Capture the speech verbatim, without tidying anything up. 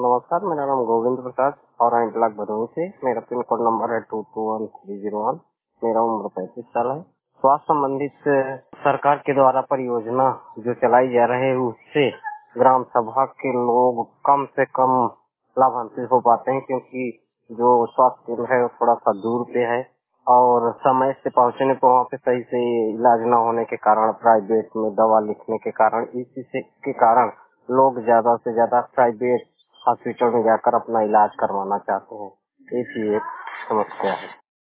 नमस्कार, मेरा नाम गोविंद प्रसाद और आई ब्लॉक भदोही से। मेरा पिन कोड नंबर है two two one three zero one. मेरा उम्र पैंतीस साल है। स्वास्थ्य संबंधित सरकार के द्वारा परियोजना जो चलाई जा रही है उससे ग्राम सभा के लोग कम से कम लाभान्वित हो पाते हैं, क्योंकि जो स्वास्थ्य केंद्र है वो थोड़ा सा दूर पे है और समय से पहुंचने पर वहाँ पे सही से इलाज न होने के कारण, प्राइवेट में दवा लिखने के कारण, इसी से के कारण लोग ज्यादा से ज्यादा प्राइवेट हॉस्पिटल में जाकर अपना इलाज करवाना चाहते हैं। ऐसी एक समस्या है।